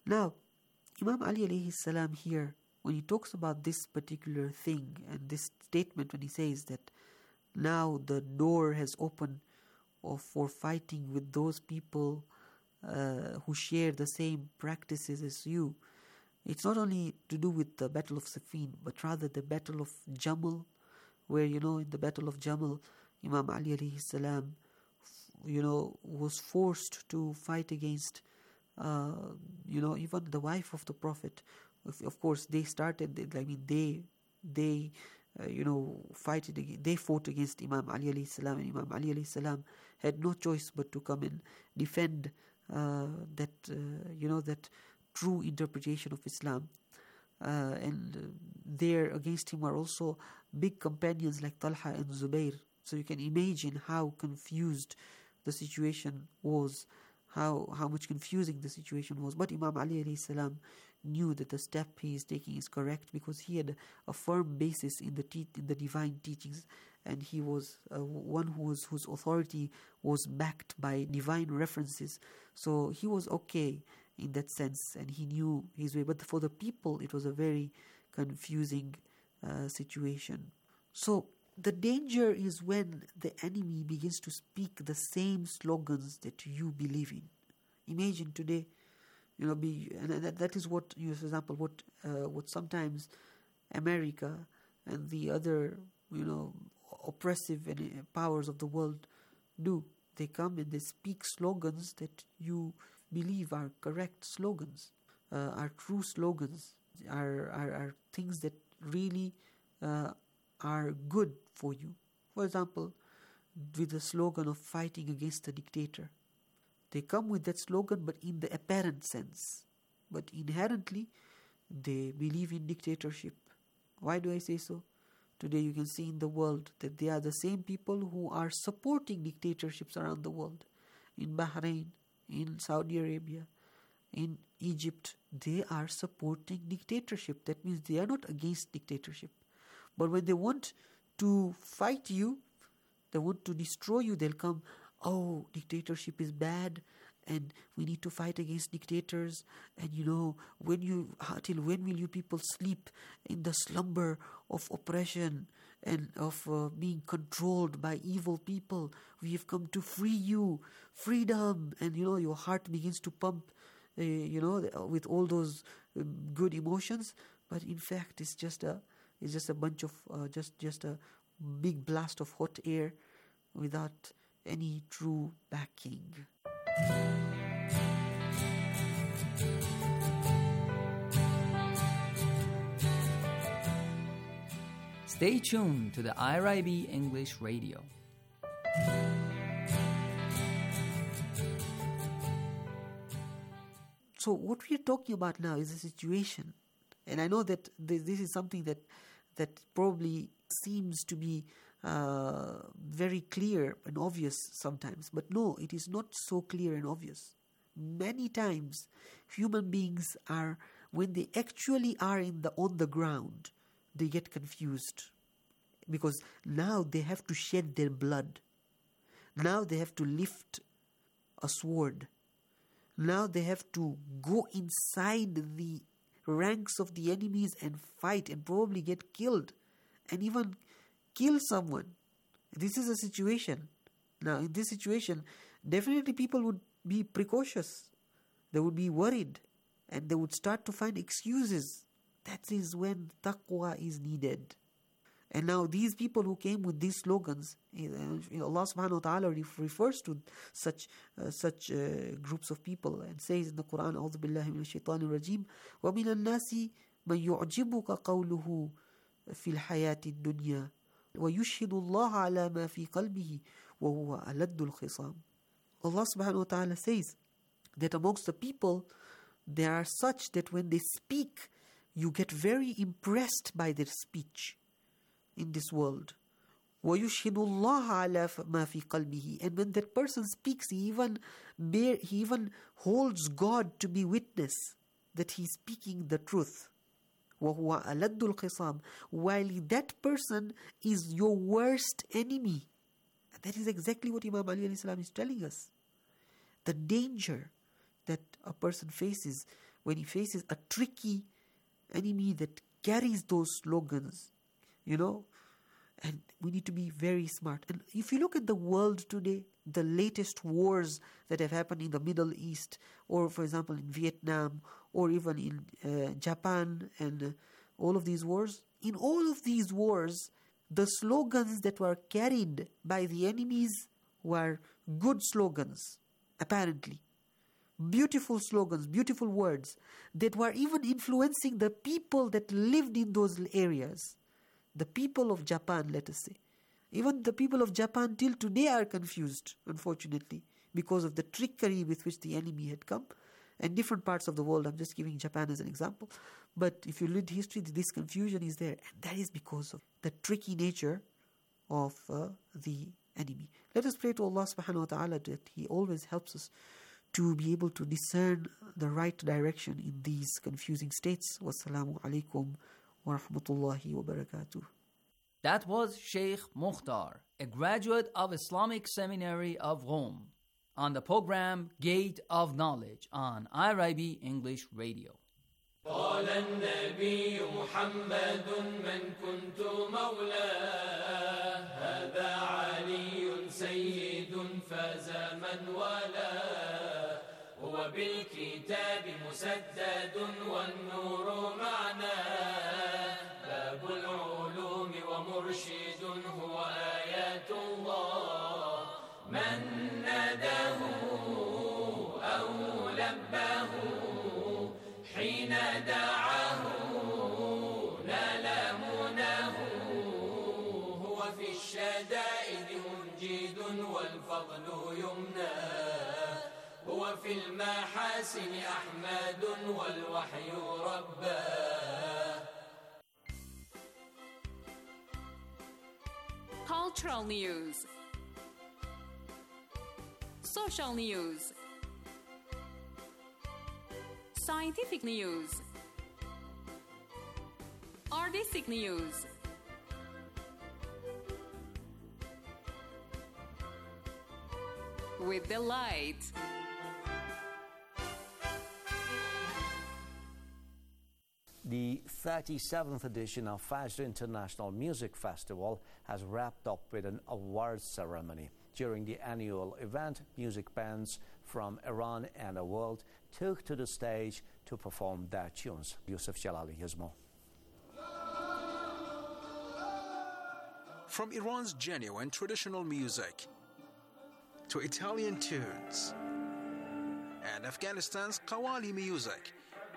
Now, Imam Ali alayhi salam here, when he talks about this particular thing and this statement, when he says that now the door has opened for fighting with those people who share the same practices as you, it's not only to do with the Battle of Siffin, but rather the Battle of Jamal, where, in the Battle of Jamal, Imam Ali alayhi salam, was forced to fight against, even the wife of the Prophet. Of course, they started, they fought against Imam Ali alayhi salam, and Imam Ali alayhi salam had no choice but to come and defend that true interpretation of Islam. And there against him are also big companions like Talha and Zubair. So you can imagine how confused the situation was, how much confusing the situation was. But Imam Ali alayhi salam knew that the step he is taking is correct, because he had a firm basis in the divine teachings, and he was one whose authority was backed by divine references. So he was okay in that sense, and he knew his way. But for the people, it was a very confusing situation. So the danger is when the enemy begins to speak the same slogans that you believe in. Imagine today, and that is what, for example, what sometimes America and the other, oppressive powers of the world do. They come and they speak slogans that you believe are correct slogans, are true slogans, are things that really are good for you. For example, with the slogan of fighting against a dictator. They come with that slogan, but in the apparent sense. But inherently, they believe in dictatorship. Why do I say so? Today you can see in the world that they are the same people who are supporting dictatorships around the world. In Bahrain, in Saudi Arabia, in Egypt, they are supporting dictatorship. That means they are not against dictatorship. But when they want to fight you, they want to destroy you, they'll come, dictatorship is bad, and we need to fight against dictators, and till when will you people sleep in the slumber of oppression and of being controlled by evil people? We have come to free you, freedom, and your heart begins to pump, with all those good emotions, but in fact it's just a bunch of just a big blast of hot air without any true backing. Stay tuned to the IRIB English Radio. So what we are talking about now is a situation, and I know that this is something that probably seems to be very clear and obvious sometimes, but no, it is not so clear and obvious. Many times, human beings are, when they actually are on the ground, they get confused, because now they have to shed their blood. Now they have to lift a sword. Now they have to go inside the ranks of the enemies and fight and probably get killed and even kill someone. This is a situation. Now in this situation, definitely people would be precautious. They would be worried and they would start to find excuses. That is when taqwa is needed. And now these people who came with these slogans, Allah subhanahu wa ta'ala refers to such groups of people and says in the Quran, أعوذ بالله من الشيطان الرجيم ومن الناس من يعجبك قوله في الحياة الدنيا ويشهد الله على ما في قلبه وهو ألد الخصام. Allah subhanahu wa ta'ala says that amongst the people there are such that when they speak, you get very impressed by their speech in this world. وَيُشْهِدُ اللَّهَ عَلَى مَا فِي قَلْبِهِ. And when that person speaks, he even holds God to be witness that he is speaking the truth. وَهُوَ أَلَدُّ الْخِصَامِ. While that person is your worst enemy. And that is exactly what Imam Ali is telling us. The danger that a person faces when he faces a tricky enemy that carries those slogans, and we need to be very smart. And if you look at the world today, the latest wars that have happened in the Middle East, or for example in Vietnam, or even in Japan, and all of these wars, in all of these wars, the slogans that were carried by the enemies were good slogans, apparently. Beautiful slogans, beautiful words that were even influencing the people that lived in those areas. The people of Japan, let us say. Even the people of Japan till today are confused, unfortunately, because of the trickery with which the enemy had come. And different parts of the world, I'm just giving Japan as an example. But if you read history, this confusion is there. And that is because of the tricky nature of the enemy. Let us pray to Allah subhanahu wa ta'ala that He always helps us to be able to discern the right direction in these confusing states. Wassalamu alaikum wa rahmatullahi wa barakatuh. That was Sheikh Mukhtar, a graduate of Islamic Seminary of Rome, on the program Gate of Knowledge on IRIB English Radio. قال النبي محمد من كنت مولاه هذا علي سيد فاز من والاه هو بالكتاب مسدد والنور معناه باب العلوم ومرشد هو آيات الله من ناداه أو لباه حين دعاه نال مناه هو في الشدائد منجد والفضل يمناه هو في المحاسن أحمد والوحي رباه. Cultural news, social news, scientific news, artistic news, with delight. The 37th edition of Fajr International Music Festival has wrapped up with an awards ceremony. During the annual event, music bands from Iran and the world took to the stage to perform their tunes. Yusuf Jalali has more. From Iran's genuine traditional music to Italian tunes and Afghanistan's Qawwali music,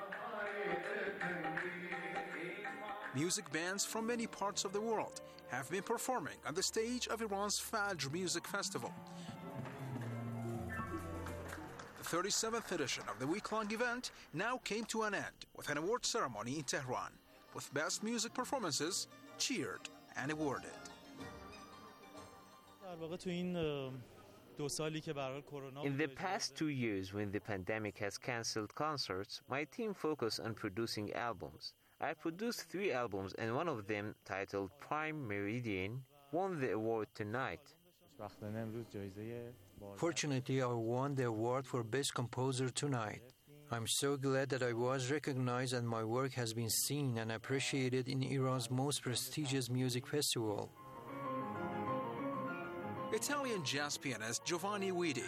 music bands from many parts of the world have been performing on the stage of Iran's Fajr Music Festival. The 37th edition of the week-long event now came to an end with an award ceremony in Tehran, with best music performances cheered and awarded. In the past 2 years, when the pandemic has cancelled concerts, my team focused on producing albums. I produced 3 albums, and one of them, titled Prime Meridian, won the award tonight. Fortunately, I won the award for Best Composer tonight. I'm so glad that I was recognized and my work has been seen and appreciated in Iran's most prestigious music festival. Italian jazz pianist Giovanni Guidi,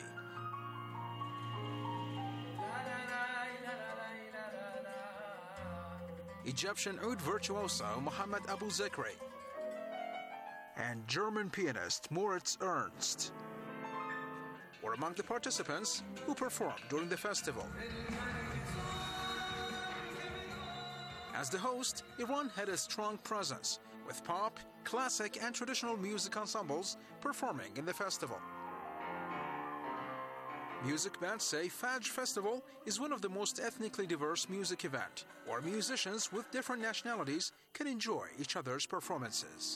Egyptian oud virtuoso Mohammed Abu Zakri, and German pianist Moritz Ernst were among the participants who performed during the festival. As the host, Iran had a strong presence, with pop, classic, and traditional music ensembles performing in the festival. Music bands say Fajr Festival is one of the most ethnically diverse music events, where musicians with different nationalities can enjoy each other's performances.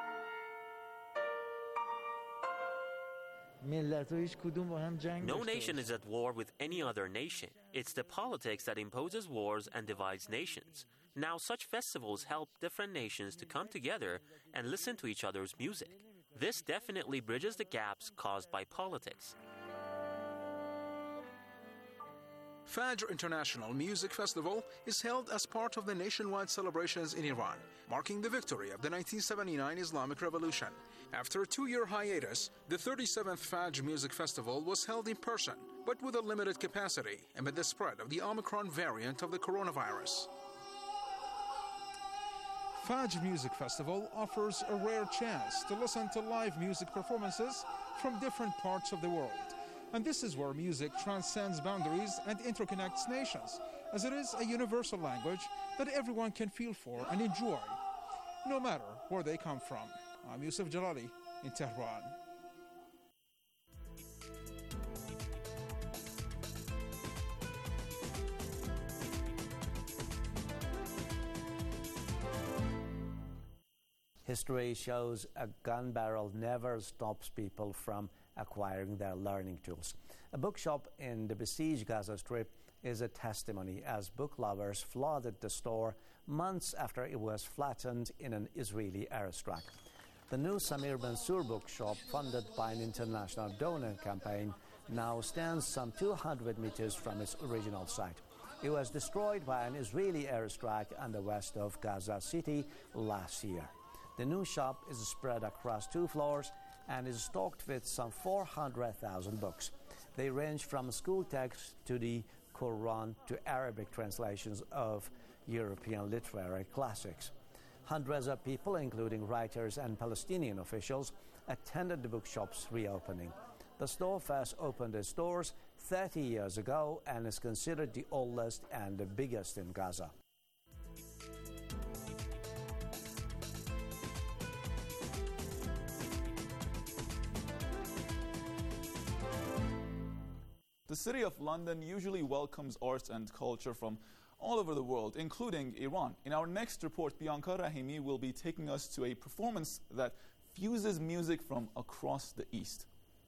No nation is at war with any other nation. It's the politics that imposes wars and divides nations. Now, such festivals help different nations to come together and listen to each other's music. This definitely bridges the gaps caused by politics. Fajr International Music Festival is held as part of the nationwide celebrations in Iran, marking the victory of the 1979 Islamic Revolution. After a 2-year hiatus, the 37th Fajr Music Festival was held in person, but with a limited capacity amid the spread of the Omicron variant of the coronavirus. Fajr Music Festival offers a rare chance to listen to live music performances from different parts of the world. And this is where music transcends boundaries and interconnects nations, as it is a universal language that everyone can feel for and enjoy, no matter where they come from. I'm Yusuf Jalali in Tehran. History shows a gun barrel never stops people from acquiring their learning tools. A bookshop in the besieged Gaza Strip is a testimony, as book lovers flooded the store months after it was flattened in an Israeli airstrike. The new Samir Mansour bookshop, funded by an international donor campaign, now stands some 200 meters from its original site. It was destroyed by an Israeli airstrike on the west of Gaza City last year. The new shop is spread across 2 floors and is stocked with some 400,000 books. They range from school texts to the Quran to Arabic translations of European literary classics. Hundreds of people, including writers and Palestinian officials, attended the bookshop's reopening. The store first opened its doors 30 years ago and is considered the oldest and the biggest in Gaza. The City of London usually welcomes arts and culture from all over the world, including Iran. In our next report, Bianca Rahimi will be taking us to a performance that fuses music from across the East.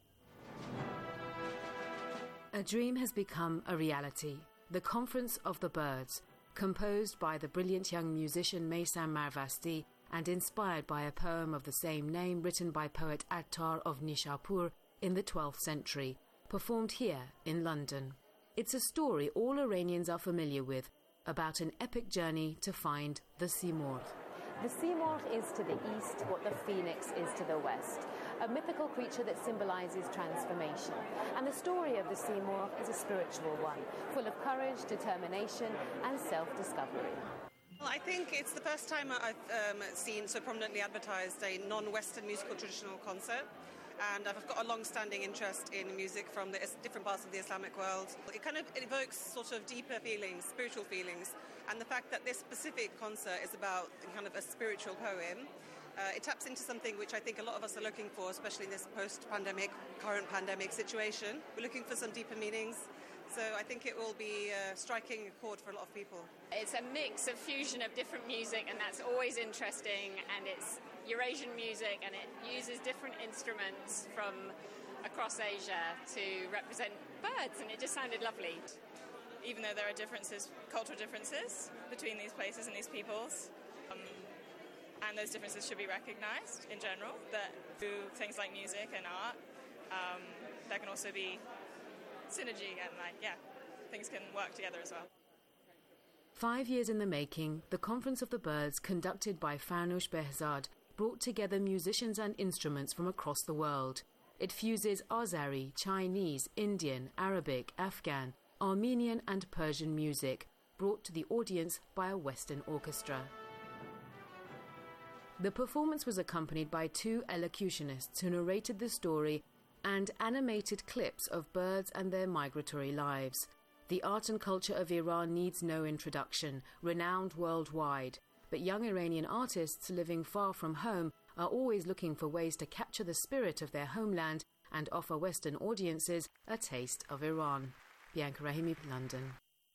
A dream has become a reality. The Conference of the Birds, composed by the brilliant young musician Maysam Marvasti and inspired by a poem of the same name written by poet Attar of Nishapur in the 12th century, performed here in London. It's a story all Iranians are familiar with, about an epic journey to find the Simorgh. The Simorgh is to the east what the phoenix is to the west, a mythical creature that symbolizes transformation. And the story of the Simorgh is a spiritual one, full of courage, determination, and self-discovery. Well, I think it's the first time I've seen so prominently advertised a non-Western musical traditional concert. And I've got a long-standing interest in music from the different parts of the Islamic world. It kind of evokes sort of deeper feelings, spiritual feelings, and the fact that this specific concert is about kind of a spiritual poem, it taps into something which I think a lot of us are looking for, especially in this post-pandemic, current pandemic situation. We're looking for some deeper meanings. So I think it will be striking a chord for a lot of people. It's a mix of fusion of different music, and that's always interesting, and it's Eurasian music, and it uses different instruments from across Asia to represent birds, and it just sounded lovely. Even though there are differences, cultural differences between these places and these peoples, and those differences should be recognised in general, that through things like music and art, there can also be synergy and things can work together as well. 5 years in the making, the Conference of the Birds, conducted by Farnoosh Behzad, brought together musicians and instruments from across the world. It fuses Azeri, Chinese, Indian, Arabic, Afghan, Armenian and Persian music, brought to the audience by a Western orchestra. The performance was accompanied by 2 elocutionists who narrated the story and animated clips of birds and their migratory lives. The art and culture of Iran needs no introduction, renowned worldwide. But young Iranian artists living far from home are always looking for ways to capture the spirit of their homeland and offer Western audiences a taste of Iran. Bianca Rahimi, London.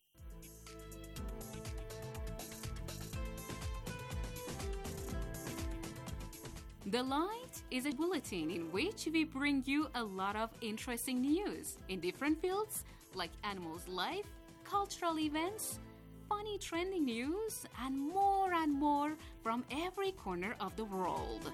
The Light is a bulletin in which we bring you a lot of interesting news in different fields like animals' life, cultural events, funny trending news, and more from every corner of the world.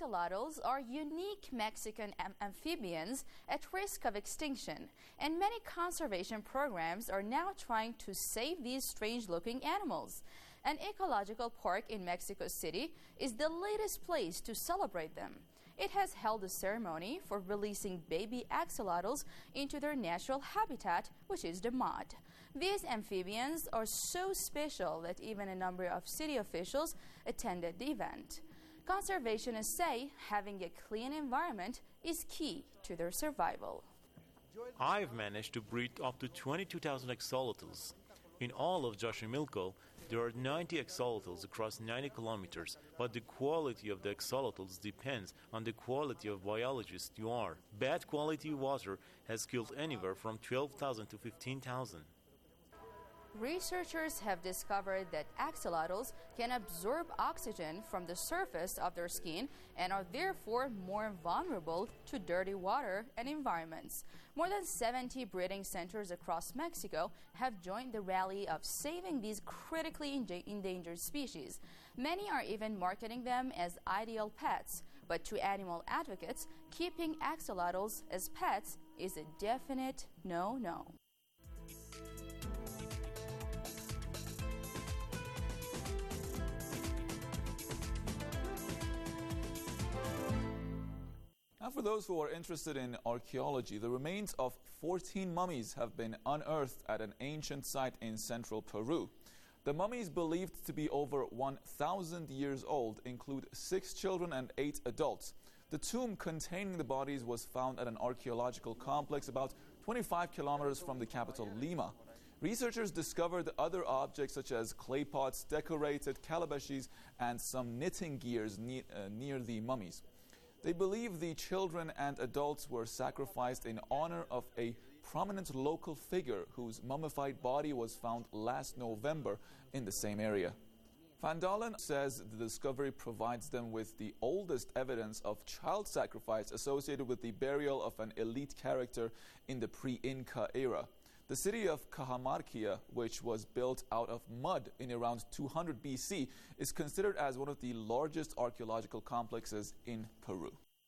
axolotls are unique Mexican amphibians at risk of extinction, and many conservation programs are now trying to save these strange-looking animals. An ecological park in Mexico City is the latest place to celebrate them. It has held a ceremony for releasing baby axolotls into their natural habitat, which is the mud. These amphibians are so special that even a number of city officials attended the event. Conservationists say having a clean environment is key to their survival. I've managed to breed up to 22,000 axolotls. In all of Xochimilco, there are 90 axolotls across 90 kilometers, but the quality of the axolotls depends on the quality of biologist you are. Bad quality water has killed anywhere from 12,000 to 15,000. Researchers have discovered that axolotls can absorb oxygen from the surface of their skin and are therefore more vulnerable to dirty water and environments. More than 70 breeding centers across Mexico have joined the rally of saving these critically endangered species. Many are even marketing them as ideal pets, but to animal advocates, keeping axolotls as pets is a definite no-no. Now, for those who are interested in archaeology, the remains of 14 mummies have been unearthed at an ancient site in central Peru. The mummies, believed to be over 1,000 years old, include 6 children and 8 adults. The tomb containing the bodies was found at an archaeological complex about 25 kilometers from the capital, Lima. Researchers discovered other objects such as clay pots, decorated calabashes, and some knitting gears near the mummies. They believe the children and adults were sacrificed in honor of a prominent local figure whose mummified body was found last November in the same area. Van Dalen says the discovery provides them with the oldest evidence of child sacrifice associated with the burial of an elite character in the pre-Inca era. The city of Cajamarquilla, which was built out of mud in around 200 BC, is considered as one of the largest archaeological complexes in Peru.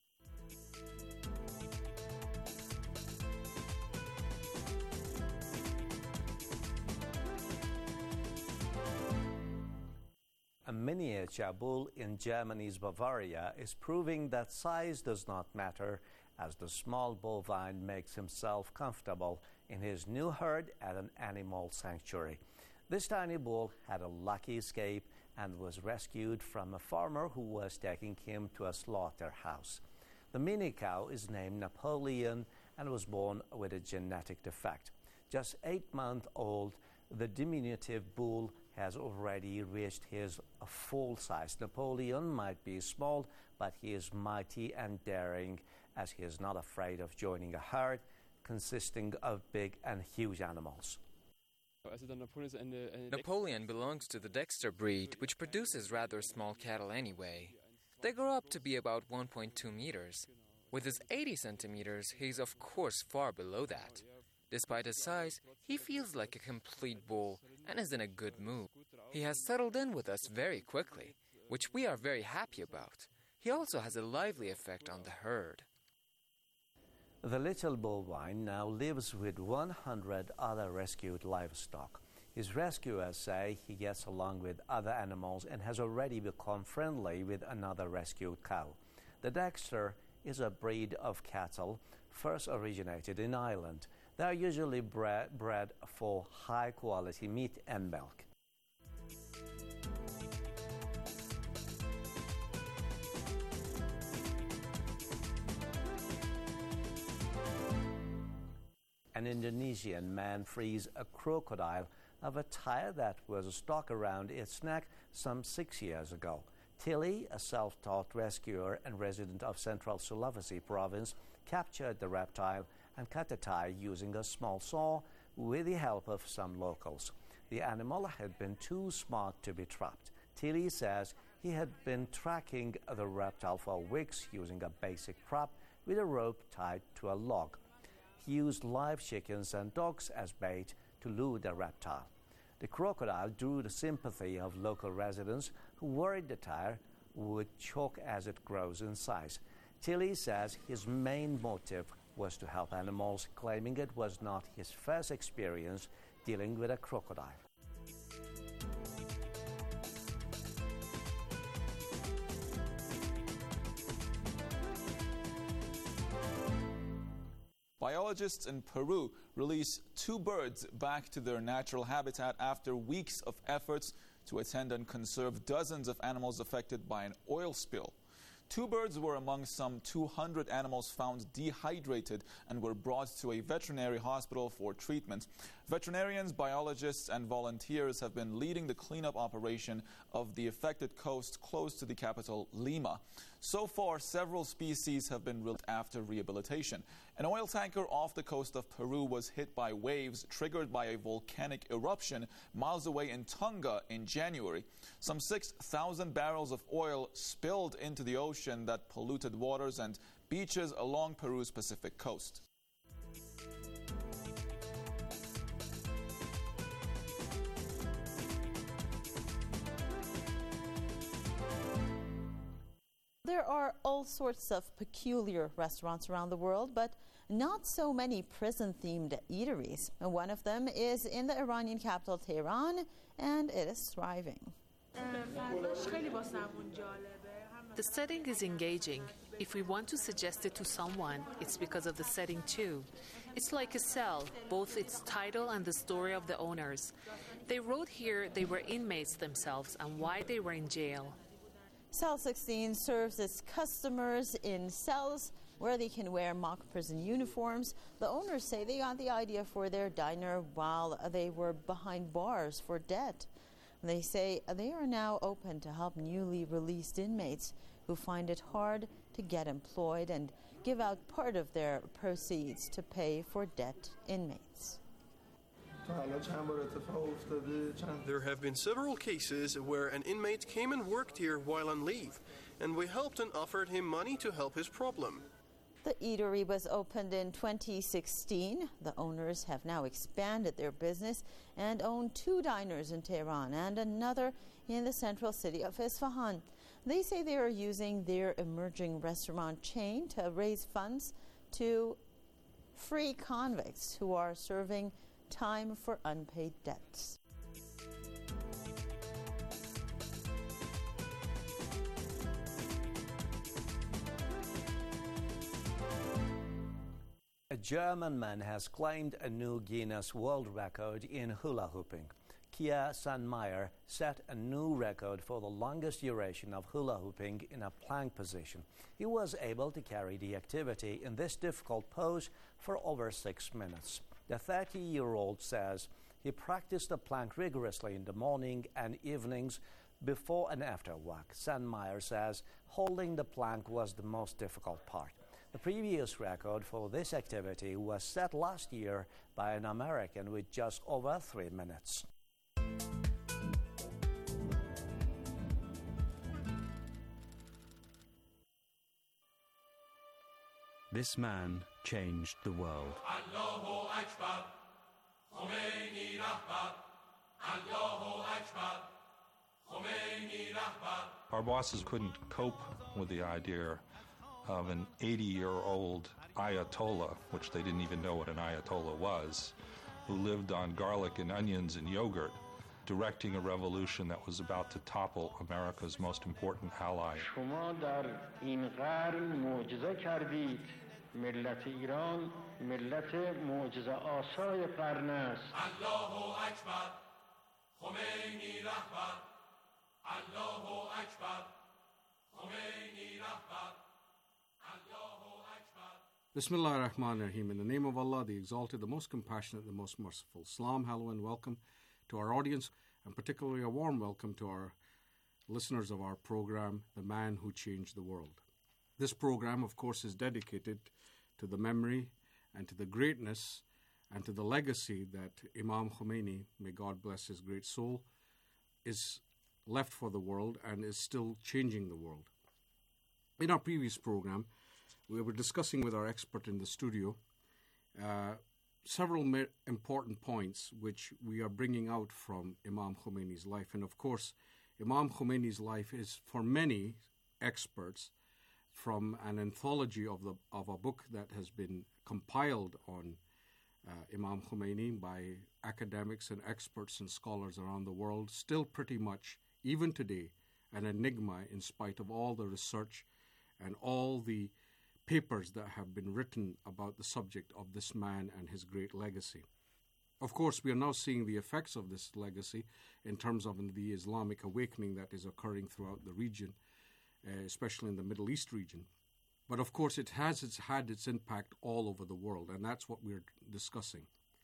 A miniature bull in Germany's Bavaria is proving that size does not matter, as the small bovine makes himself comfortable in his new herd at an animal sanctuary. This tiny bull had a lucky escape and was rescued from a farmer who was taking him to a slaughterhouse. The mini cow is named Napoleon and was born with a genetic defect. Just 8 months old, the diminutive bull has already reached his full size. Napoleon might be small, but he is mighty and daring, as he is not afraid of joining a herd consisting of big and huge animals. Napoleon belongs to the Dexter breed, which produces rather small cattle anyway. They grow up to be about 1.2 meters. With his 80 centimeters, he's of course far below that. Despite his size, he feels like a complete bull and is in a good mood. He has settled in with us very quickly, which we are very happy about. He also has a lively effect on the herd. The little bovine now lives with 100 other rescued livestock. His rescuers say he gets along with other animals and has already become friendly with another rescued cow. The Dexter is a breed of cattle first originated in Ireland. They are usually bred for high-quality meat and milk. An Indonesian man frees a crocodile of a tire that was stuck around its neck some 6 years ago. Tilly, a self-taught rescuer and resident of Central Sulawesi province, captured the reptile and cut the tie using a small saw with the help of some locals. The animal had been too smart to be trapped. Tilly says he had been tracking the reptile for weeks using a basic trap with a rope tied to a log. He used live chickens and dogs as bait to lure the reptile. The crocodile drew the sympathy of local residents who worried the tire would choke as it grows in size. Tilly says his main motive was to help animals, claiming it was not his first experience dealing with a crocodile. Biologists in Peru release 2 birds back to their natural habitat after weeks of efforts to attend and conserve dozens of animals affected by an oil spill. 2 birds were among some 200 animals found dehydrated and were brought to a veterinary hospital for treatment. Veterinarians, biologists, and volunteers have been leading the cleanup operation of the affected coast close to the capital, Lima. So far, several species have been released after rehabilitation. An oil tanker off the coast of Peru was hit by waves triggered by a volcanic eruption miles away in Tonga in January. Some 6,000 barrels of oil spilled into the ocean that polluted waters and beaches along Peru's Pacific coast. There are all sorts of peculiar restaurants around the world, but not so many prison-themed eateries. And one of them is in the Iranian capital, Tehran, and it is thriving. The setting is engaging. If we want to suggest it to someone, it's because of the setting too. It's like a cell, both its title and the story of the owners. They wrote here they were inmates themselves and why they were in jail. Cell 16 serves its customers in cells where they can wear mock prison uniforms. The owners say they got the idea for their diner while they were behind bars for debt. They say they are now open to help newly released inmates who find it hard to get employed and give out part of their proceeds to pay for debt inmates. There have been several cases where an inmate came and worked here while on leave, and we helped and offered him money to help his problem. The eatery was opened in 2016. The owners have now expanded their business and own 2 diners in Tehran and another in the central city of Isfahan. They say they are using their emerging restaurant chain to raise funds to free convicts who are serving time for unpaid debts. A German man has claimed a new Guinness World Record in hula hooping. Kia Sandmeier set a new record for the longest duration of hula hooping in a plank position. He was able to carry the activity in this difficult pose for over 6 minutes. The 30-year-old says he practiced the plank rigorously in the morning and evenings before and after work. Sandmeier says holding the plank was the most difficult part. The previous record for this activity was set last year by an American with just over 3 minutes. This man changed the world. Our bosses couldn't cope with the idea of an 80-year-old Ayatollah, which they didn't even know what an Ayatollah was, who lived on garlic and onions and yogurt, directing a revolution that was about to topple America's most important ally. ملت ایران ملت معجزه آسای قرن است. الله اکبر خمینی رهبر الله اکبر خمینی رهبر الله اکبر. Bismillah ar-Rahman ar-Rahim. In the name of Allah, the Exalted, the Most Compassionate, the Most Merciful. Salam, hello, and welcome to our audience, and particularly a warm welcome to our listeners of our program, The Man Who Changed the World. This program, of course, is dedicated to the memory and to the greatness and to the legacy that Imam Khomeini, may God bless his great soul, is left for the world and is still changing the world. In our previous program, we were discussing with our expert in the studio several important points which we are bringing out from Imam Khomeini's life. And of course, Imam Khomeini's life is, for many experts, from an anthology of a book that has been compiled on Imam Khomeini by academics and experts and scholars around the world, still pretty much, even today, an enigma in spite of all the research and all the papers that have been written about the subject of this man and his great legacy. Of course, we are now seeing the effects of this legacy in terms of the Islamic awakening that is occurring throughout the region, especially in the Middle East region. But of course, it has had its impact all over the world, and that's what we're discussing.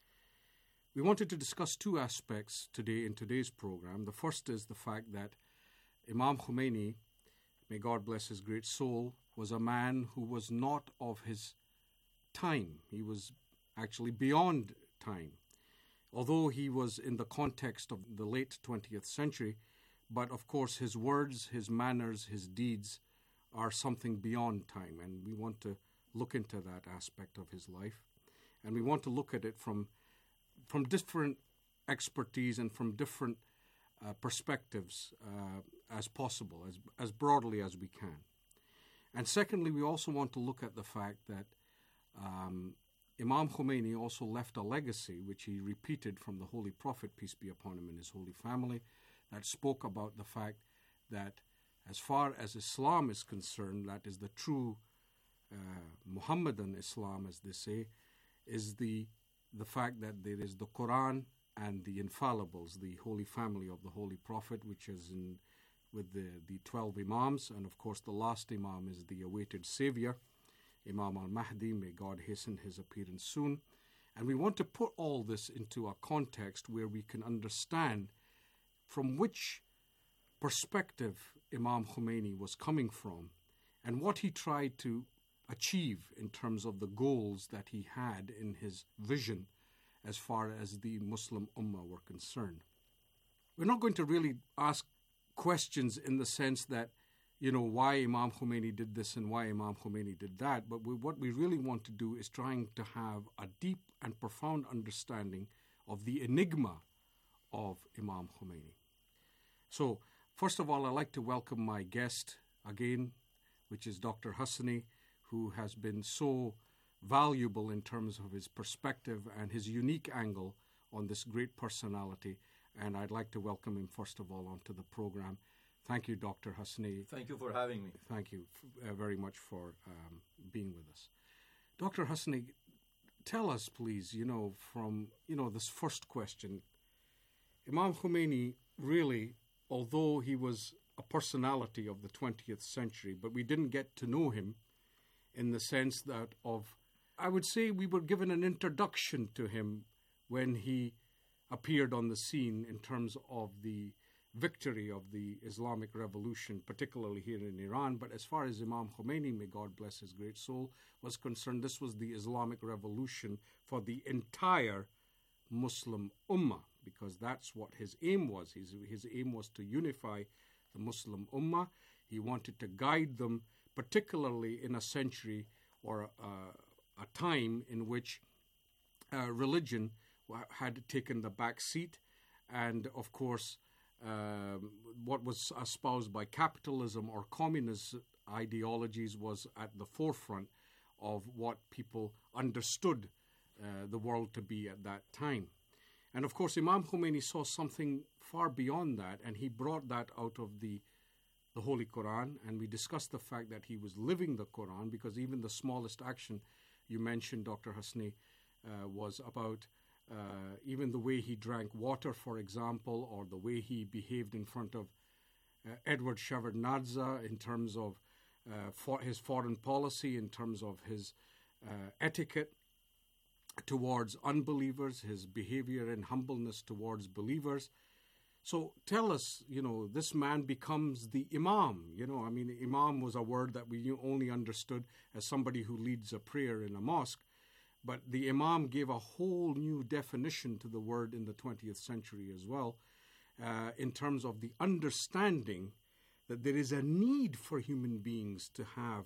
We wanted to discuss two aspects today in today's program. The first is the fact that Imam Khomeini, may God bless his great soul, was a man who was not of his time. He was actually beyond time. Although he was in the context of the late 20th century, but of course his words, his manners, his deeds are something beyond time, and we want to look into that aspect of his life. And we want to look at it from different expertise and from different perspectives as possible, as broadly as we can. And secondly, we also want to look at the fact that Imam Khomeini also left a legacy which he repeated from the Holy Prophet, peace be upon him, and his holy family, that spoke about the fact that as far as Islam is concerned, that is the true Muhammadan Islam, as they say, is the fact that there is the Quran and the infallibles, the holy family of the Holy Prophet, which is with the 12 Imams, and of course the last Imam is the awaited Savior, Imam al-Mahdi, may God hasten his appearance soon. And we want to put all this into a context where we can understand from which perspective Imam Khomeini was coming from and what he tried to achieve in terms of the goals that he had in his vision as far as the Muslim Ummah were concerned. We're not going to really ask questions in the sense that, why Imam Khomeini did this and why Imam Khomeini did that, but what we really want to do is trying to have a deep and profound understanding of the enigma of Imam Khomeini. So, first of all, I'd like to welcome my guest again, which is Dr. Hassani, who has been so valuable in terms of his perspective and his unique angle on this great personality. And I'd like to welcome him, first of all, onto the program. Thank you, Dr. Hassani. Thank you for having me. Thank you very much for being with us. Dr. Hassani, tell us, please, from, this first question, Imam Khomeini really, although he was a personality of the 20th century, but we didn't get to know him in the sense that I would say we were given an introduction to him when he appeared on the scene in terms of the victory of the Islamic Revolution, particularly here in Iran. But as far as Imam Khomeini, may God bless his great soul, was concerned, this was the Islamic Revolution for the entire Muslim Ummah, because that's what his aim was. His aim was to unify the Muslim Ummah. He wanted to guide them, particularly in a century or a time in which religion had taken the back seat, and of course what was espoused by capitalism or communist ideologies was at the forefront of what people understood the world to be at that time. And of course Imam Khomeini saw something far beyond that, and he brought that out of the Holy Quran, and we discussed the fact that he was living the Quran, because even the smallest action you mentioned, Dr. Hassani, was about even the way he drank water, for example, or the way he behaved in front of Edward Shevardnadze in terms of his foreign policy, in terms of his etiquette towards unbelievers, his behavior and humbleness towards believers. So tell us, this man becomes the Imam. Imam was a word that we only understood as somebody who leads a prayer in a mosque. But the Imam gave a whole new definition to the word in the 20th century as well, in terms of the understanding that there is a need for human beings to have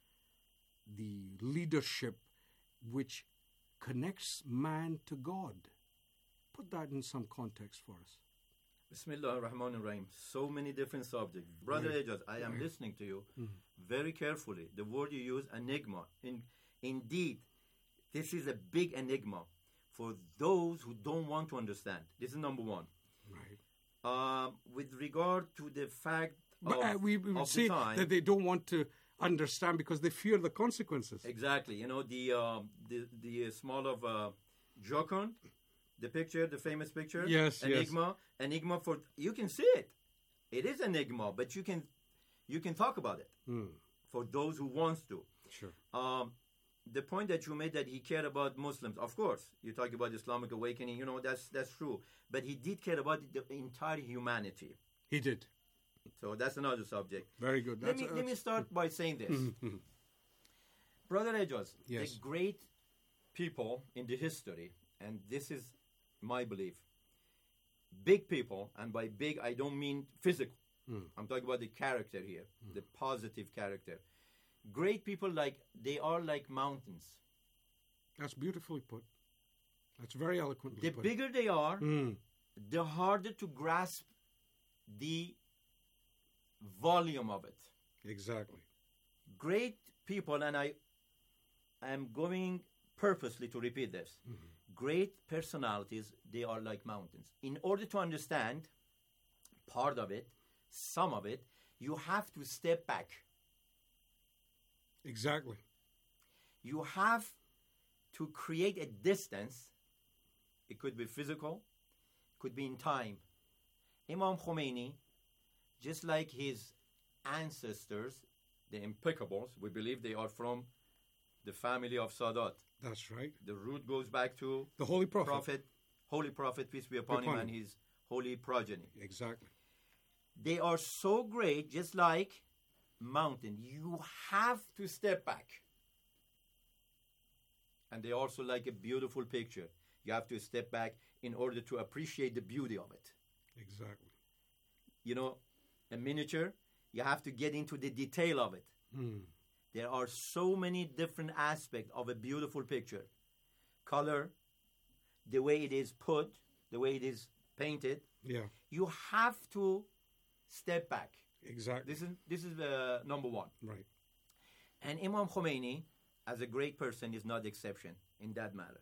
the leadership which connects man to God. Put that in some context for us. Bismillah ar-Rahman ar-Rahim. So many different subjects. Brother Ejaz, I am listening to you very carefully. The word you use, enigma. Indeed, this is a big enigma for those who don't want to understand. This is number one. Right. With regard to the fact we say that they don't want to understand because they fear the consequences. Exactly. You know, the small of Jokon, the picture, the famous picture. Yes, Enigma. Yes. Enigma for, you can see it. It is enigma, but you can talk about it for those who wants to. Sure. The point that you made that he cared about Muslims, of course, you talk about Islamic awakening, you know, that's true. But he did care about the entire humanity. He did. So that's another subject. Very good. Let me start by saying this. Brother Ejaz, yes. The great people in the history, and this is my belief, big people, and by big I don't mean physical. I'm talking about the character here, the positive character. Great people, they are like mountains. That's beautifully put. That's very eloquently put. The bigger they are, the harder to grasp the volume of it. Exactly. Great people, and I am going purposely to repeat this. Great personalities, they are like mountains. In order to understand part of it, some of it, you have to step back. Exactly. You have to create a distance. It could be physical, could be in time. Imam Khomeini, just like his ancestors, the impeccables, we believe they are from the family of Sadat. That's right. The root goes back to the Holy Prophet. Holy Prophet, peace be upon him, and his holy progeny. Exactly. They are so great, just like mountain. You have to step back. And they also like a beautiful picture. You have to step back in order to appreciate the beauty of it. Exactly. You know, a miniature, you have to get into the detail of it. There are so many different aspects of a beautiful picture. Color, the way it is put, the way it is painted. Yeah. You have to step back. Exactly. This is number one. Right. And Imam Khomeini, as a great person, is not the exception in that matter.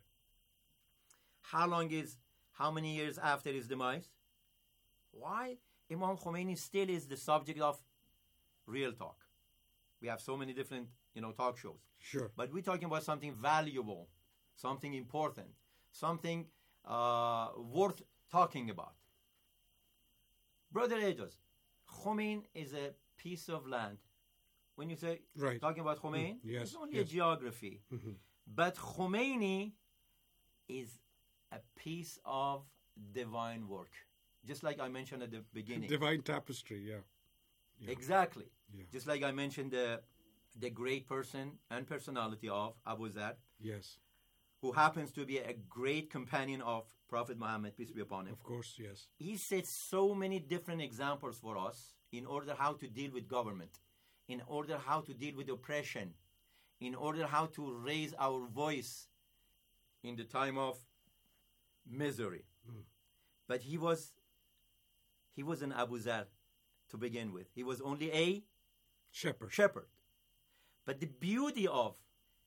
How many years after his demise? Why? Imam Khomeini still is the subject of real talk. We have so many different, talk shows. Sure. But we're talking about something valuable, something important, something worth talking about. Brother Ejaz, Khomeini is a piece of land. When you say talking about Khomeini, yes, it's only a geography. But Khomeini is a piece of divine work. Just like I mentioned at the beginning. Divine tapestry, yeah. Exactly. Yeah. Just like I mentioned the great person and personality of Abu Zar. Yes. Who happens to be a great companion of Prophet Muhammad, peace be upon him. Of course, yes. He sets so many different examples for us in order how to deal with government, in order how to deal with oppression, in order how to raise our voice in the time of misery. But he was an Abu Zar to begin with. He was only a shepherd. But the beauty of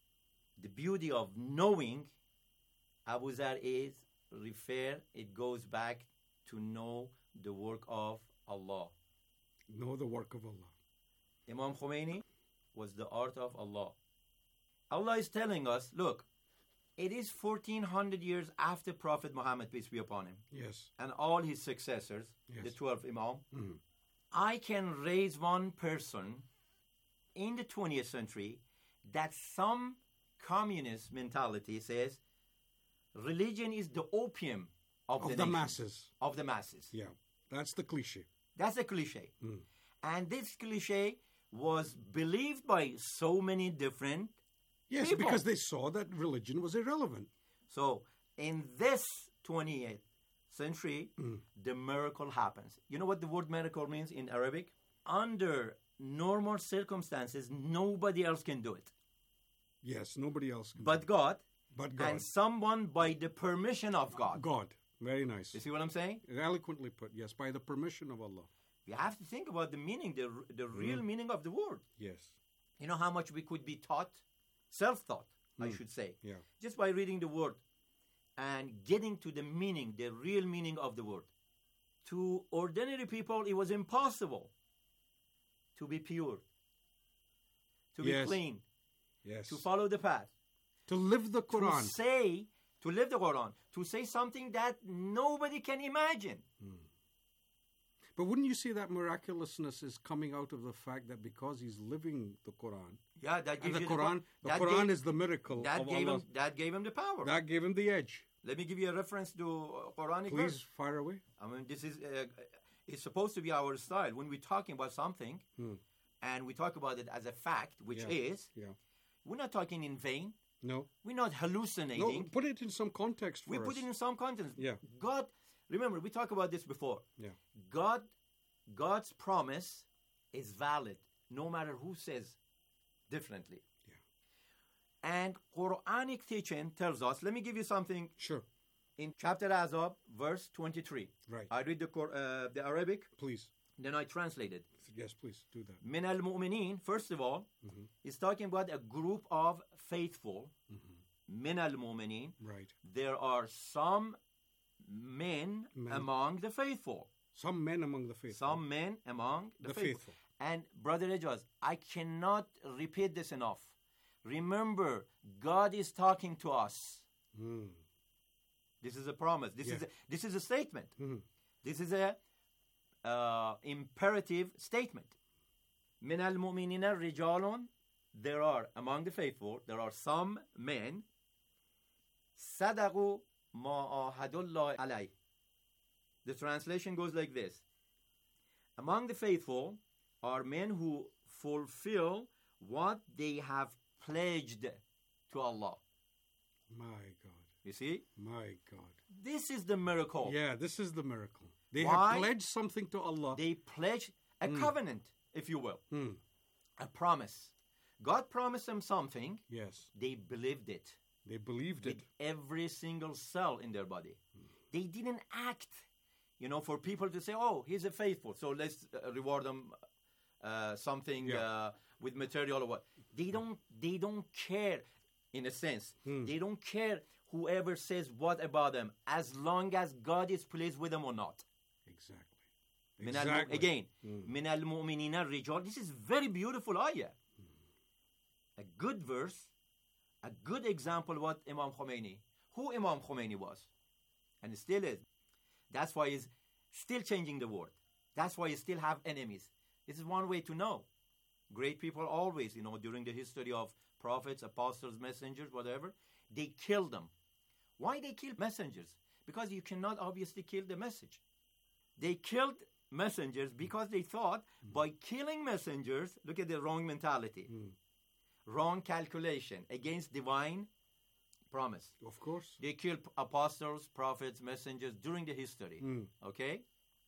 knowing Abu Zar is it goes back to know the work of Allah. Know the work of Allah. Imam Khomeini was the art of Allah. Allah is telling us, look, it is 1400 years after Prophet Muhammad, peace be upon him. Yes. And all his successors, the 12 Imam. I can raise one person in the 20th century that some communist mentality says religion is the opium of the masses. Of the masses. Yeah, that's the cliche. That's a cliche. And this cliche was believed by so many different people. Because they saw that religion was irrelevant. So in this 20th century, the miracle happens. You know what the word miracle means in Arabic? Under normal circumstances, nobody else can do it. Yes, nobody else can but God. But God. And someone by the permission of God. God. Very nice. You see what I'm saying? Eloquently put, yes, by the permission of Allah. We have to think about the meaning, the real meaning of the word. Yes. You know how much we could be taught, self-taught, I should say, Yeah. just by reading the word and getting to the meaning, the real meaning of the word. To ordinary people, it was impossible to be pure, to be clean, yes, to follow the path, to live the Quran, to live the Quran, to say something that nobody can imagine. But wouldn't you say that miraculousness is coming out of the fact that because he's living the Quran, yeah, that gives and you the Quran is the miracle that of gave Allah. that gave him the power. That gave him the edge. Let me give you a reference to Quranic Please verse. fire away. I mean, this is it's supposed to be our style when we're talking about something, and we talk about it as a fact, which is. Yeah. We're not talking in vain. No. We're not hallucinating. No, put it in some context for we us. put it in some context. Yeah. God, remember, we talked about this before. Yeah. God's promise is valid, no matter who says differently. Yeah. And Quranic teaching tells us, let me give you something. Sure. In chapter Azab, verse 23. Right. I read the Arabic. Please. Then I translate it. Yes, please, do that. Min al-mu'minin, first of all, is talking about a group of faithful. Min al-mu'minin. Right. There are some men among the faithful. Some men among the faithful. Some men among the faithful. And Brother Ejaz, I cannot repeat this enough. Remember, God is talking to us. This is a promise. This is a statement. This is a imperative statement. Min al-mu'minina rijalun. There are among the faithful. There are some men. Sadaqu ma ahadullah alayh. The translation goes like this. Among the faithful are men who fulfill what they have pledged to Allah. My God. You see? My God. This is the miracle. Yeah, this is the miracle. They Why? have pledged something to Allah. They pledge a covenant, if you will. A promise. God promised them something. Yes. They believed it. They believed with every single cell in their body. They didn't act, for people to say, oh, he's a faithful, so let's reward them something with material or what. They don't care, in a sense. They don't care whoever says what about them, as long as God is pleased with them or not. Exactly. Again, min al-mu'minina rijal. This is very beautiful ayah. A good verse, a good example of what who Imam Khomeini was, and still is. That's why he's still changing the world. That's why he still have enemies. This is one way to know. Great people always, during the history of prophets, apostles, messengers, whatever, they kill them. Why they kill messengers? Because you cannot obviously kill the message. They killed messengers because they thought by killing messengers, look at the wrong mentality, wrong calculation against divine promise. Of course. They killed apostles, prophets, messengers during the history. Okay?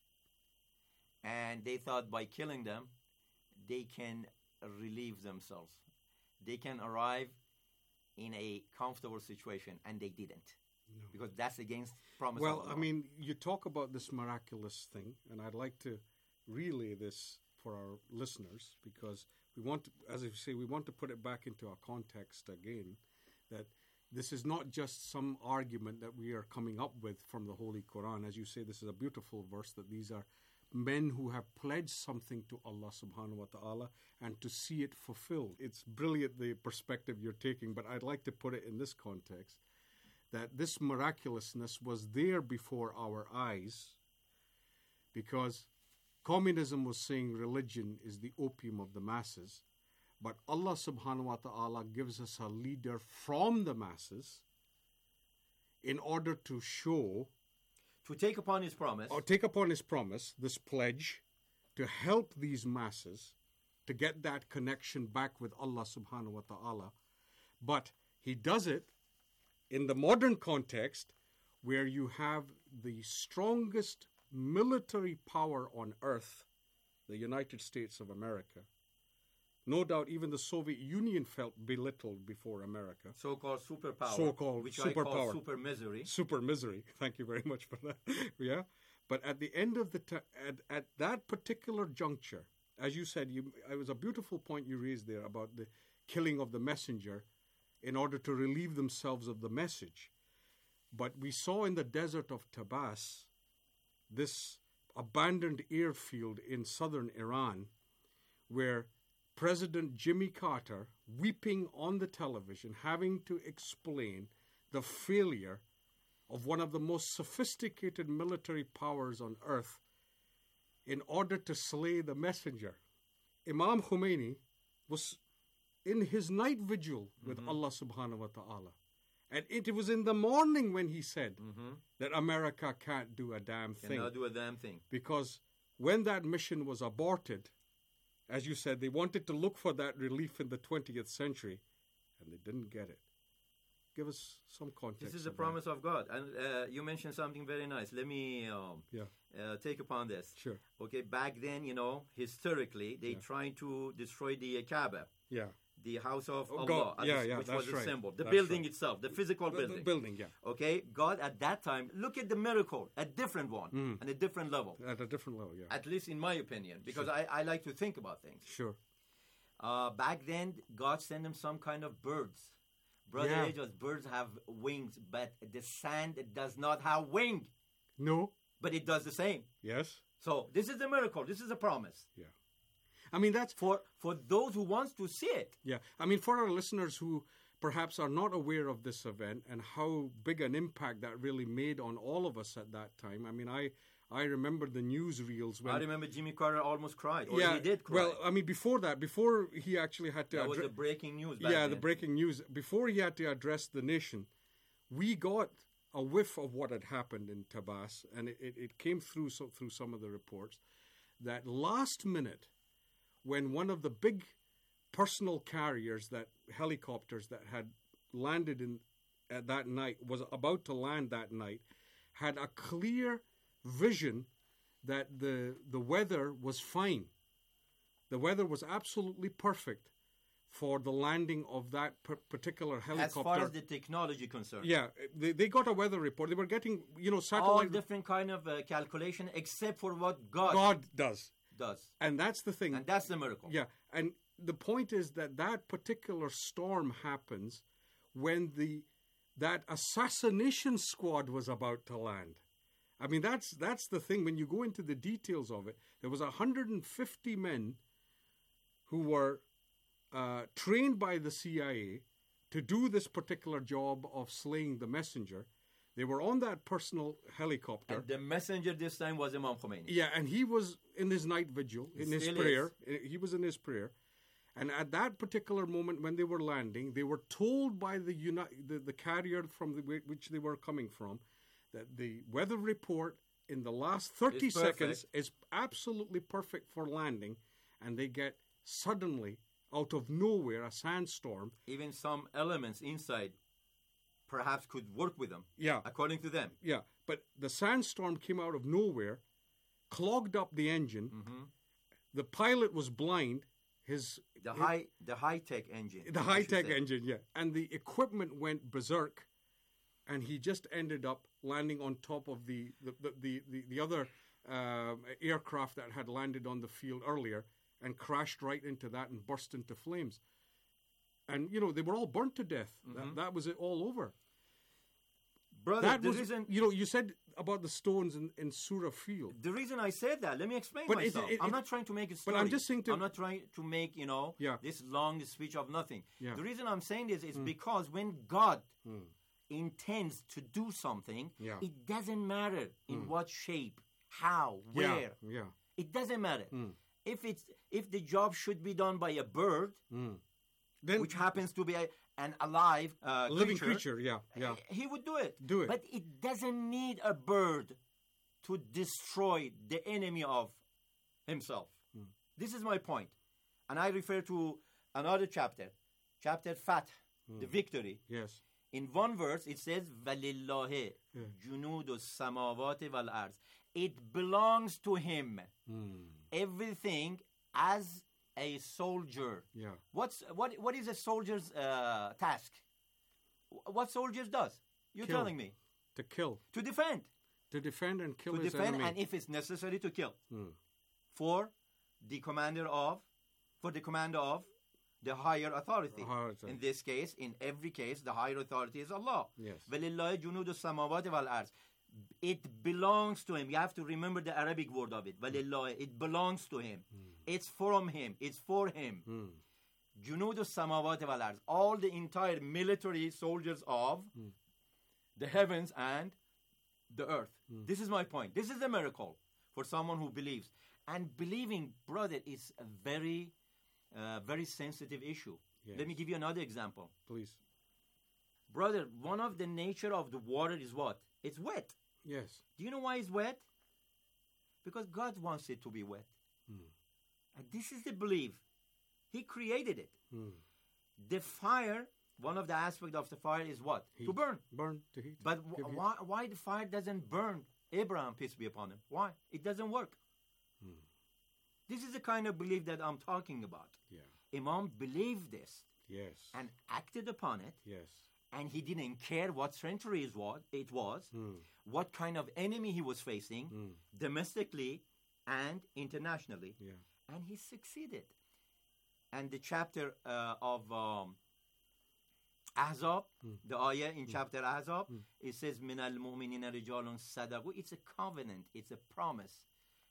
And they thought by killing them, they can relieve themselves. They can arrive in a comfortable situation, and they didn't. No. Because that's against promise. Well, I mean, you talk about this miraculous thing, and I'd like to relay this for our listeners, because we want to, as I say, we want to put it back into our context again, that this is not just some argument that we are coming up with from the Holy Quran. As you say, this is a beautiful verse, that these are men who have pledged something to Allah subhanahu wa ta'ala and to see it fulfilled. It's brilliant, the perspective you're taking, but I'd like to put it in this context, that this miraculousness was there before our eyes, because communism was saying religion is the opium of the masses, but Allah subhanahu wa ta'ala gives us a leader from the masses in order to show, to take upon his promise. Or take upon his promise, this pledge, to help these masses to get that connection back with Allah subhanahu wa ta'ala. But he does it in the modern context, where you have the strongest military power on earth, the United States of America. No doubt even the Soviet Union felt belittled before America. So-called superpower. So-called which superpower. I call super misery. Super misery. Thank you very much for that. Yeah. But at the end of the at that particular juncture, as you said, it was a beautiful point you raised there about the killing of the messenger in order to relieve themselves of the message. But we saw in the desert of Tabas this abandoned airfield in southern Iran where President Jimmy Carter, weeping on the television, having to explain the failure of one of the most sophisticated military powers on earth in order to slay the messenger. Imam Khomeini was in his night vigil with Allah subhanahu wa ta'ala. And it was in the morning when he said that America can't do a damn thing. Cannot do a damn thing. Because when that mission was aborted, as you said, they wanted to look for that relief in the 20th century, and they didn't get it. Give us some context. This is the promise of God. And you mentioned something very nice. Let me take upon this. Sure. Okay, back then, historically, they tried to destroy the Kaaba. Yeah. The house of Allah, God. which was a right. symbol. The that's building right. itself, the physical building. The building, yeah. Okay, God at that time, look at the miracle, a different one, and a different level. At a different level, yeah. At least in my opinion, because Sure. I like to think about things. Sure. Back then, God sent them some kind of birds. Brother Ajaz, birds have wings, but the sand does not have wing. No. But it does the same. Yes. So this is the miracle. This is a promise. Yeah. I mean, that's... For those who wants to see it. Yeah. I mean, for our listeners who perhaps are not aware of this event and how big an impact that really made on all of us at that time. I mean, I remember the newsreels when... I remember Jimmy Carter almost cried. Or yeah, he did cry. Well, I mean, before he actually had to... That was the breaking news back Yeah, then. the breaking news. Before he had to address the nation, we got a whiff of what had happened in Tabas, and it came through some of the reports, that last minute, when one of the big personal carriers, helicopters that had landed at that night, was about to land that night, had a clear vision that the weather was fine. The weather was absolutely perfect for the landing of that particular helicopter. As far as the technology concerned. Yeah, they got a weather report. They were getting, satellite... All different kind of calculation except for what God does. And that's the thing. And that's the miracle. Yeah, and the point is that particular storm happens when that assassination squad was about to land. I mean, that's the thing. When you go into the details of it, there was 150 men who were trained by the CIA to do this particular job of slaying the messenger. They were on that personal helicopter. And the messenger this time was Imam Khomeini. Yeah, and he was in his night vigil, in his prayer. He was in his prayer. And at that particular moment when they were landing, they were told by the carrier from which they were coming from that the weather report in the last 30 seconds is absolutely perfect for landing, and they get suddenly, out of nowhere, a sandstorm. Even some elements inside perhaps could work with them, according to them. Yeah, but the sandstorm came out of nowhere, clogged up the engine. The pilot was blind. The high-tech engine. The high-tech engine, yeah. And the equipment went berserk, and he just ended up landing on top of the other aircraft that had landed on the field earlier and crashed right into that and burst into flames. And, they were all burnt to death. That was it all over. Brother, reason... you said about the stones in Surah Field. The reason I said that, let me explain myself. I'm not trying to make a story. But I'm just saying I'm not trying to make, this long speech of nothing. Yeah. The reason I'm saying this is because when God intends to do something, it doesn't matter in what shape, how, where. Yeah. It doesn't matter. If the job should be done by a bird, then, which happens to be an alive living creature, he would do it. Do it. But it doesn't need a bird to destroy the enemy of himself. This is my point. And I refer to another chapter Fath, the victory. Yes. In one verse, it says, وَلِلَّهِ جُنُودُ السَّمَاوَاتِ وَالْأَرْضِ. It belongs to him. Everything as a soldier. Yeah. What is a soldier's task? What soldiers does? You're Kill. telling me. To kill. To defend. To defend and kill To his defend, enemy. and if it's necessary, to kill. Hmm. For the commander of the higher authority. In this case, in every case, the higher authority is Allah. Yes. وَلِلَّهِ جُنُودُ السَّمَاوَاتِ وَالْأَرْضِ. It belongs to him. You have to remember the Arabic word of it. وَلِلَّهِ. It belongs to him. It's from him. It's for him. جُنُودُ السَّمَاوَاتِ وَالْأَرْضِ. All the entire military soldiers of the heavens and the earth. This is my point. This is a miracle for someone who believes. And believing, brother, is a very, very sensitive issue. Yes. Let me give you another example. Please. Brother, one of the nature of the water is what? It's wet. Yes. Do you know why it's wet? Because God wants it to be wet. And this is the belief. He created it. The fire, one of the aspects of the fire is what? Heat. To burn. Burn, to heat. But Give heat. why the fire doesn't burn Abraham, peace be upon him? Why? It doesn't work. This is the kind of belief that I'm talking about. Yeah. Imam believed this. Yes. And acted upon it. Yes. And he didn't care what century it was, what kind of enemy he was facing, domestically and internationally. Yeah. And he succeeded. And the chapter of Ahzab, the ayah in chapter Ahzab, it says, مِنَ الْمُؤْمِنِينَ رِجَالٌ صَدَقُوا. It's a covenant. It's a promise.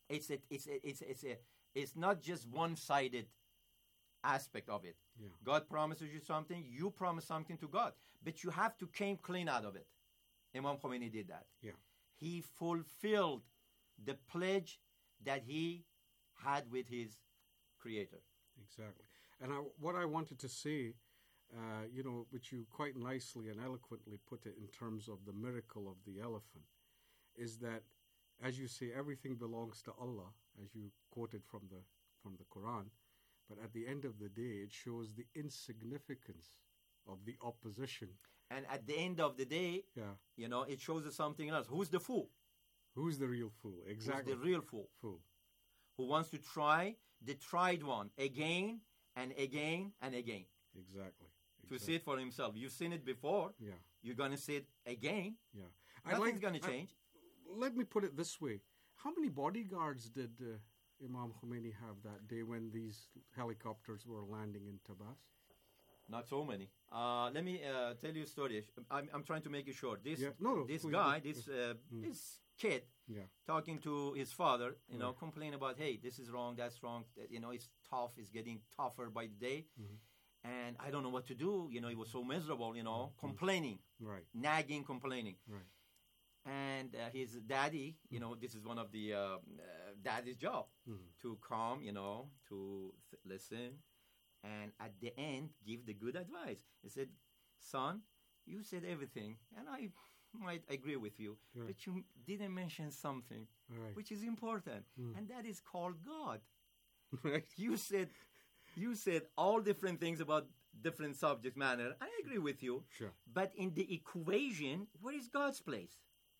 It's not just one-sided aspect of it. Yeah. God promises you something, you promise something to God, but you have to come clean out of it. Imam Khomeini did that. Yeah. He fulfilled the pledge that he had with his Creator. Exactly. And what I wanted to say, which you quite nicely and eloquently put it in terms of the miracle of the elephant, is that, as you say, everything belongs to Allah, as you quoted from the Quran. But at the end of the day, it shows the insignificance of the opposition. And at the end of the day, it shows us something else. Who's the fool? Who's the real fool? Exactly. Who's the real fool? Who wants to try the tried one again and again and again. Exactly. To see it for himself. You've seen it before. Yeah. You're going to see it again. Yeah. Nothing's going to change. Let me put it this way. How many bodyguards did Imam Khomeini have that day when these helicopters were landing in Tabas? Not so many. Let me tell you a story. I'm trying to make it short. This kid, talking to his father, complain about, hey, this is wrong, that's wrong. It's tough. It's getting tougher by the day. And I don't know what to do. He was so miserable, complaining. Right. Nagging, complaining. Right. And his daddy, this is one of the daddy's job, to calm, to listen, and at the end, give the good advice. He said, son, you said everything, and I might agree with you, but you didn't mention something which is important, and that is called God. Right. You said all different things about different subject matter. I agree with you. Sure. But in the equation, where is God's place?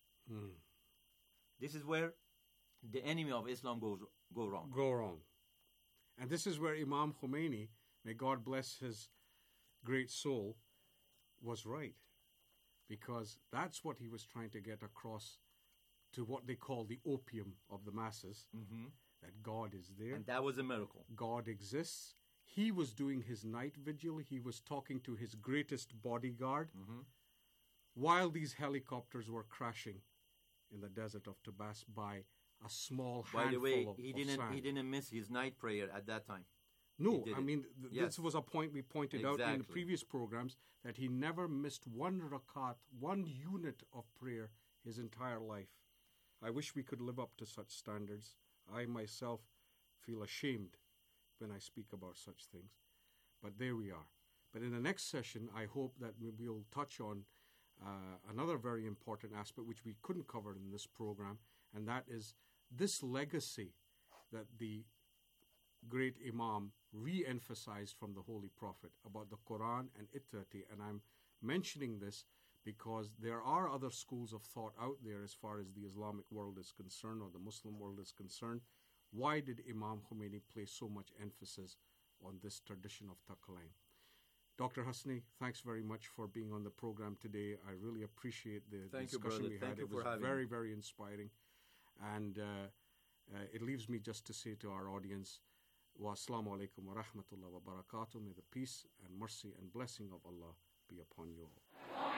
This is where the enemy of Islam go wrong. Go wrong. And this is where Imam Khomeini, may God bless his great soul, was right. Because that's what he was trying to get across to what they call the opium of the masses, that God is there. And that was a miracle. God exists. He was doing his night vigil. He was talking to his greatest bodyguard while these helicopters were crashing in the desert of Tabas by a small handful By the way, of he sand. didn't miss his night prayer at that time. No, I mean, this was a point we pointed out in the previous programs, that he never missed one rakat, one unit of prayer his entire life. I wish we could live up to such standards. I myself feel ashamed when I speak about such things. But there we are. But in the next session, I hope that we'll touch on another very important aspect which we couldn't cover in this program, and that is this legacy that the great Imam re-emphasized from the Holy Prophet about the Quran and Ittati. And I'm mentioning this because there are other schools of thought out there as far as the Islamic world is concerned or the Muslim world is concerned. Why did Imam Khomeini place so much emphasis on this tradition of Thaqalain. Dr. Hasni, thanks very much for being on the program today. I really appreciate the discussion we had. It was very, very inspiring. And it leaves me just to say to our audience, wa assalamu alaikum wa rahmatullahi wa barakatuh. May the peace and mercy and blessing of Allah be upon you all.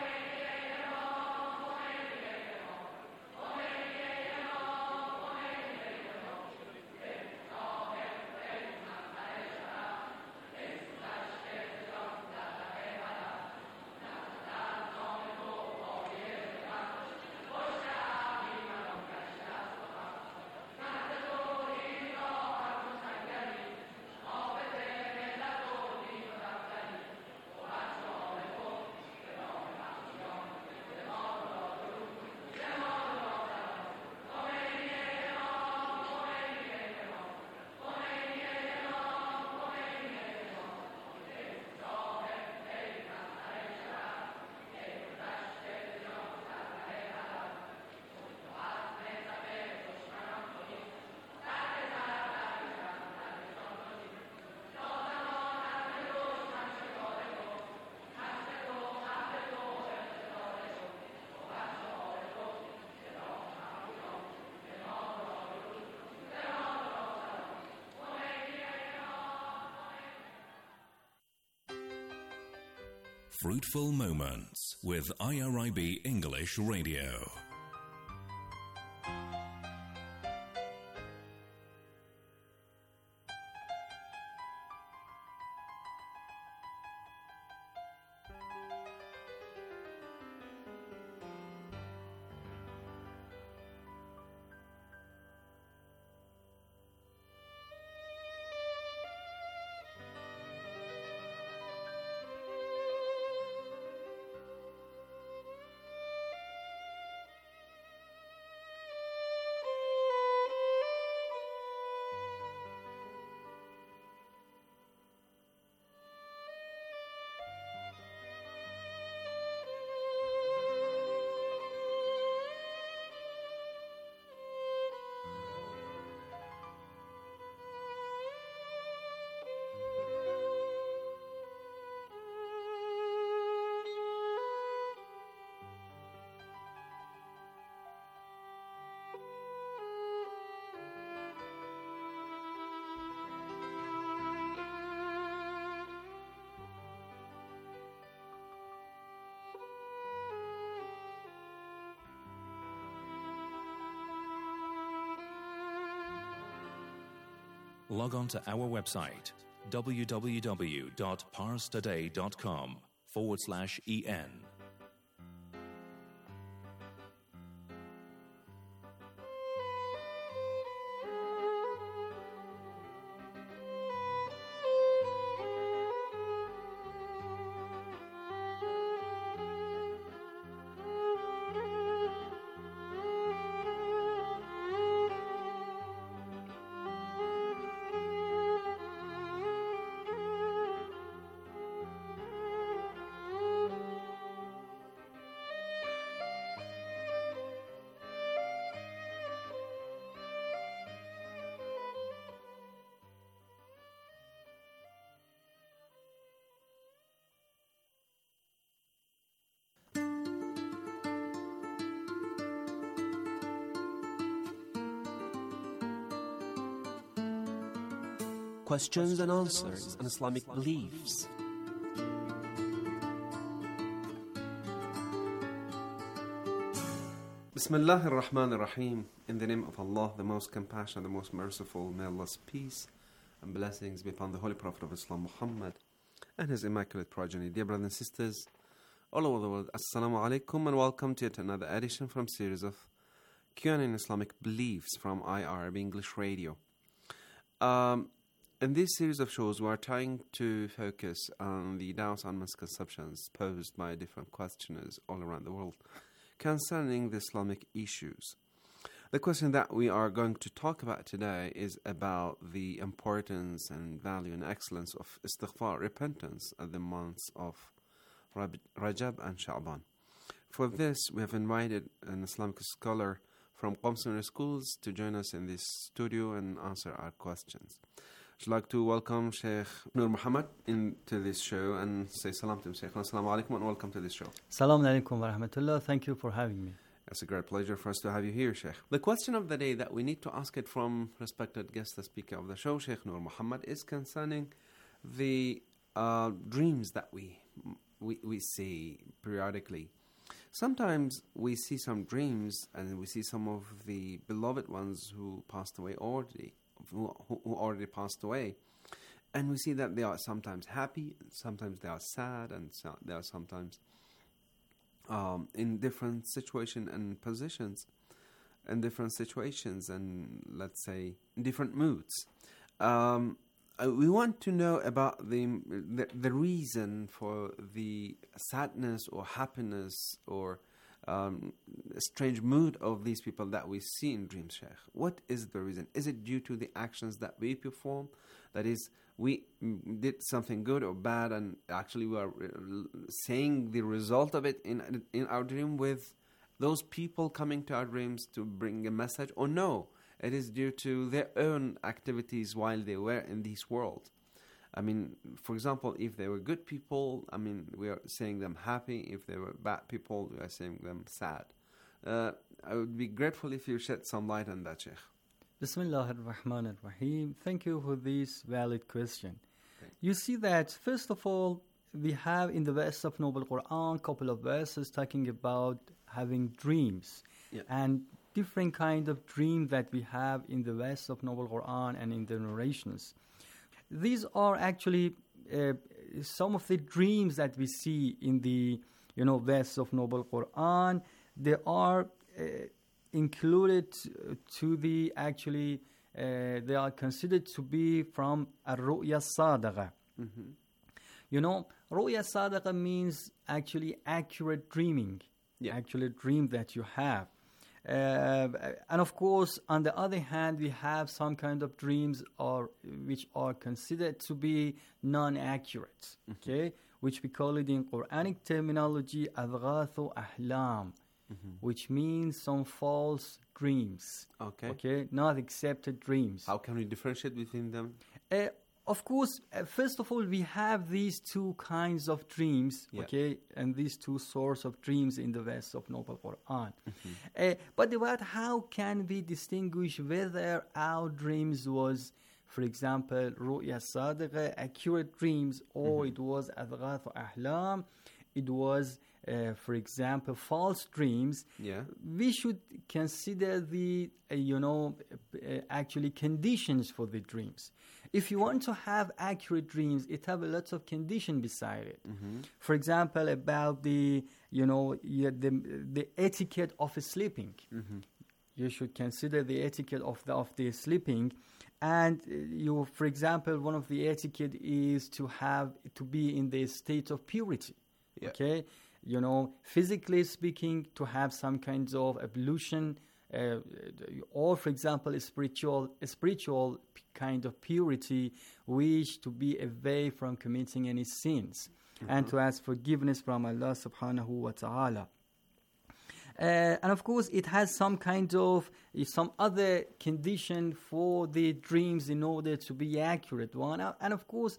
Fruitful Moments with IRIB English Radio. Log on to our website, www.parstoday.com/en. Questions and answers on Islamic beliefs. Bismillah ar-Rahman ar-Rahim. In the name of Allah, the most compassionate, the most merciful, may Allah's peace and blessings be upon the Holy Prophet of Islam, Muhammad, and his immaculate progeny. Dear brothers and sisters, all over the world, Assalamu alaikum and welcome to yet another edition from series of Q&A in Islamic Beliefs from IRIB English Radio. In this series of shows, we are trying to focus on the doubts and misconceptions posed by different questioners all around the world concerning the Islamic issues. The question that we are going to talk about today is about the importance and value and excellence of istighfar, repentance, at the months of Rajab and Sha'ban. For this, we have invited an Islamic scholar from Qom Schools to join us in this studio and answer our questions. I'd like to welcome Sheikh Noor Muhammad into this show and say salam to him. Sheikh, assalamu alaikum and welcome to this show. Assalamu alaikum wa rahmatullah. Thank you for having me. It's a great pleasure for us to have you here, Sheikh. The question of the day that we need to ask it from respected guest, the speaker of the show, Sheikh Noor Muhammad, is concerning the dreams that we see periodically. Sometimes we see some dreams and we see some of the beloved ones who passed away already, who already passed away. And we see that they are sometimes happy, sometimes they are sad, and they are sometimes in different situations and positions, in different situations and, let's say, in different moods. We want to know about the reason for the sadness or happiness or strange mood of these people that we see in dreams, Sheikh. What is the reason? Is it due to the actions that we perform? That is, we did something good or bad, and actually we are saying the result of it in our dream with those people coming to our dreams to bring a message? Or no, it is due to their own activities while they were in this world. I mean, for example, if they were good people, I mean, we are saying them happy. If they were bad people, we are saying them sad. I would be grateful if you shed some light on that, Sheikh. Bismillah ar-Rahman ar-Rahim. Thank you for this valid question. You see that, first of all, we have in the verse of Noble Quran a couple of verses talking about having dreams. Yeah. And different kind of dreams that we have in the verse of Noble Quran and in the narrations. These are actually some of the dreams that we see in the verse of Noble Quran. They are included to the actually they are considered to be from Ar-Ru'ya Sadaqa. Ru'ya Sadaqa means actually accurate dreaming, actually dream that you have. And of course, on the other hand, we have some kind of dreams which are considered to be non-accurate, okay? Which we call it in Quranic terminology, adghathu ahlam, which means some false dreams. Okay, not accepted dreams. How can we differentiate between them? Of course, first of all, we have these two kinds of dreams, okay, and these two sources of dreams in the verse of Noble Quran. But about how can we distinguish whether our dreams was, for example, Ru'ya Sadiqa, accurate dreams, or it was Adghath Ahlam, it was, for example, false dreams. We should consider the, actually conditions for the dreams. If you want to have accurate dreams, it have a lot of condition beside it. For example, about the etiquette of sleeping. You should consider the etiquette of the sleeping. And for example, one of the etiquette is to be in the state of purity. Okay, physically speaking, to have some kinds of ablution, or for example, a spiritual kind of purity, wish to be away from committing any sins and to ask forgiveness from Allah subhanahu wa ta'ala. And of course, it has some kind of some other condition for the dreams in order to be accurate one. And of course,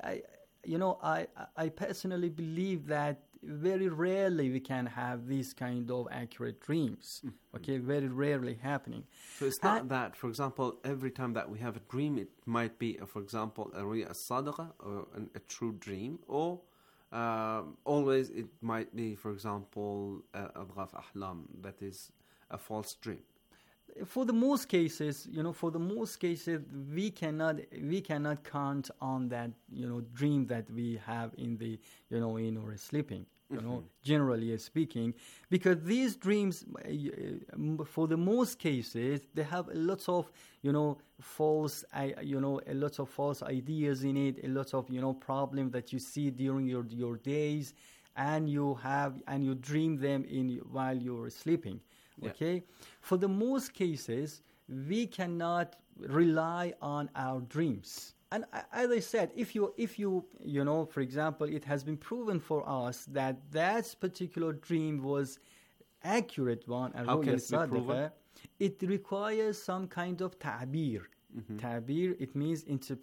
I personally believe that very rarely we can have these kind of accurate dreams. Okay, very rarely happening. So it's not that, for example, every time that we have a dream, it might be, for example, a Ru'ya Sadaqa, or a true dream, or always it might be, for example, Adghath Ahlam, that is a false dream. For the most cases, we cannot count on that, dream that we have in the, in our sleeping, generally speaking, because these dreams, for the most cases, they have a lot of, false, a lot of false ideas in it, a lot of, problems that you see during your days, and you dream them while you're sleeping. Okay, for the most cases, we cannot rely on our dreams. And as I said, if you, for example, it has been proven for us that particular dream was accurate one, how can it be proven? It requires some kind of ta'bir. Ta'bir, it means